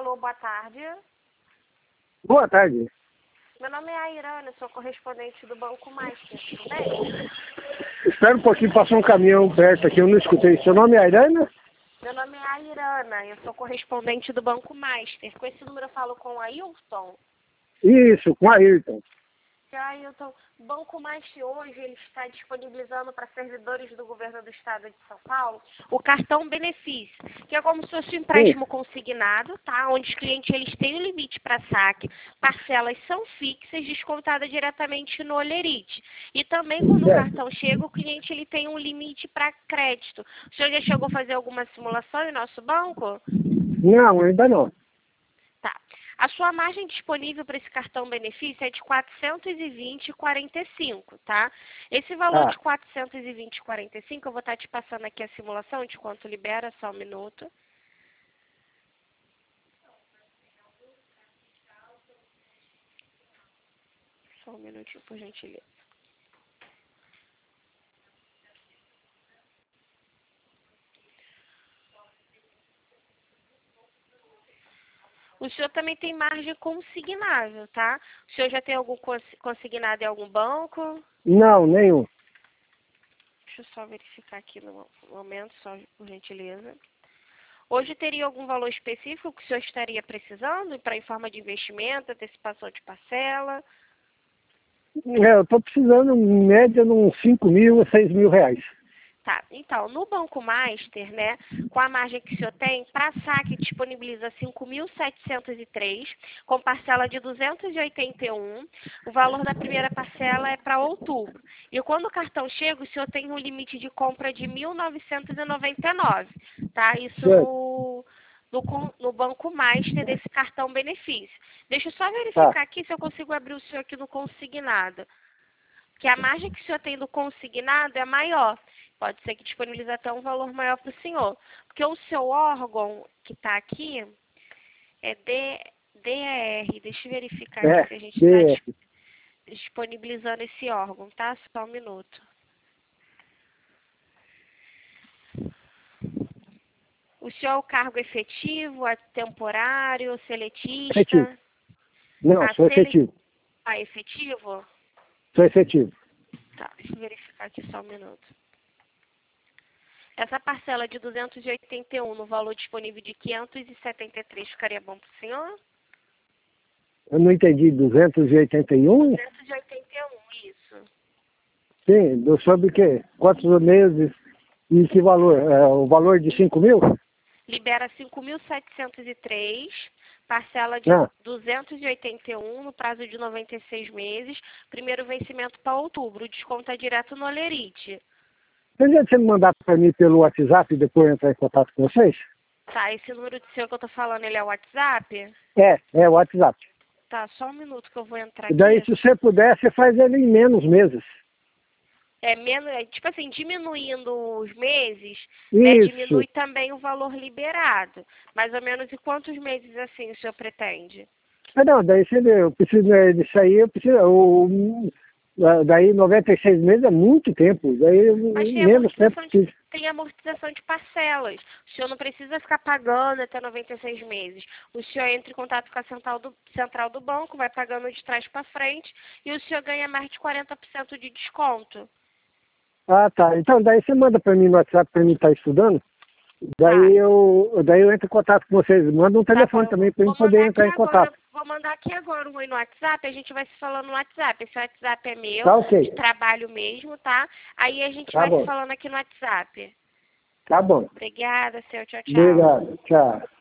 Alô, boa tarde. Boa tarde. Meu nome é Airana, sou correspondente do Banco Master, tudo bem? Espera um pouquinho, passou um caminhão perto aqui, eu não escutei. Seu nome é Airana? Meu nome é Airana, eu sou correspondente do Banco Master. Com esse número eu falo com o Ailton. Isso, com a Ayrton. Seu Ailton, o Banco Master hoje ele está disponibilizando para servidores do governo do estado de São Paulo o cartão benefício, que é como se fosse um empréstimo consignado, tá? Onde os clientes eles têm um limite para saque, parcelas são fixas, descontadas diretamente no Olerite. E também quando o cartão chega, o cliente ele tem um limite para crédito. O senhor já chegou a fazer alguma simulação em nosso banco? Não, ainda não. Tá. A sua margem disponível para esse cartão benefício é de 420,45, tá? Esse valor de 420,45, eu vou estar te passando aqui a simulação de quanto libera, só um minuto. Só um minutinho, por gentileza. O senhor também tem margem consignável, tá? O senhor já tem algum consignado em algum banco? Não, nenhum. Deixa eu só verificar aqui no momento, só por gentileza. Hoje teria algum valor específico que o senhor estaria precisando para em forma de investimento, antecipação de parcela? Eu estou precisando, em média, de uns 5 mil a 6 mil reais. Tá, então, no Banco Master, né, com a margem que o senhor tem, para saque disponibiliza 5.703, com parcela de 281. O valor da primeira parcela é para outubro. E quando o cartão chega, o senhor tem um limite de compra de 1.999, tá? Isso no Banco Master desse cartão benefício. Deixa eu só verificar aqui se eu consigo abrir o senhor aqui no consignado. Que a margem que o senhor tem do consignado é maior. Pode ser que disponibilize até um valor maior para o senhor. Porque o seu órgão que está aqui é DER. Deixa eu verificar aqui se a gente está disponibilizando esse órgão, tá? Só um minuto. O senhor é o cargo efetivo, é temporário, seletista? Efetivo. Não, sou efetivo. Ah, efetivo? Sou efetivo. Tá, deixa eu verificar aqui só um minuto. Essa parcela de 281 no valor disponível de 573 ficaria bom para o senhor? Eu não entendi, 281? 281, isso. Sim, sobre o quê? Quantos meses e que valor? O valor de 5 mil? Libera 5.703, parcela de 281 no prazo de 96 meses, primeiro vencimento para outubro, desconta direto no Olerite. Tem jeito de você me mandar para mim pelo WhatsApp e depois entrar em contato com vocês? Tá, esse número de senhor que eu tô falando, ele é o WhatsApp? É o WhatsApp. Tá, só um minuto que eu vou entrar E daí, aqui. se você puder, você faz ele em menos meses. Tipo assim, diminuindo os meses, Isso. né, diminui também o valor liberado. Mais ou menos, e quantos meses assim o senhor pretende? Não, daí se eu preciso disso aí, eu preciso. Daí 96 meses é muito tempo. Daí Mas menos tempo que. tem amortização de parcelas. O senhor não precisa ficar pagando até 96 meses. O senhor entra em contato com a central do banco, vai pagando de trás para frente e o senhor ganha mais de 40% de desconto. Ah, tá. Então, daí você manda para mim no WhatsApp para mim estar estudando. Daí eu entro em contato com vocês. Manda um telefone também para eu poder entrar em contato. Vou mandar aqui agora um oi no WhatsApp, a gente vai se falando no WhatsApp. Esse WhatsApp é meu, Tá, ok. de trabalho mesmo, tá? Aí a gente Tá vai bom. se falando aqui no WhatsApp. Tá bom. Obrigada, senhor. Tchau, tchau. Obrigado. Tchau.